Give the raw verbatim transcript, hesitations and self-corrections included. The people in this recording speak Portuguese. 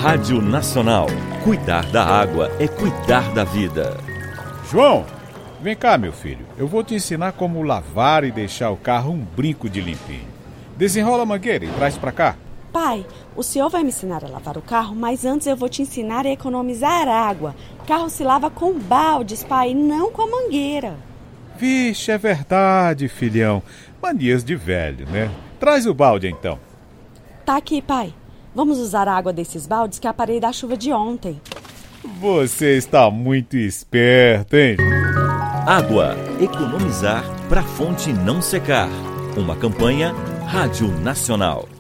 Rádio Nacional. Cuidar da água é cuidar da vida. João, vem cá, meu filho. Eu vou te ensinar como lavar e deixar o carro um brinco de limpinho. Desenrola a mangueira e traz pra cá. Pai, o senhor vai me ensinar a lavar o carro, mas antes eu vou te ensinar a economizar água. O carro se lava com baldes, pai, não com a mangueira. Vixe, é verdade, filhão. Manias de velho, né? Traz o balde, então. Tá aqui, pai. Vamos usar a água desses baldes que aparei da chuva de ontem. Você está muito esperto, hein? Água. Economizar para a fonte não secar. Uma campanha Rádio Nacional.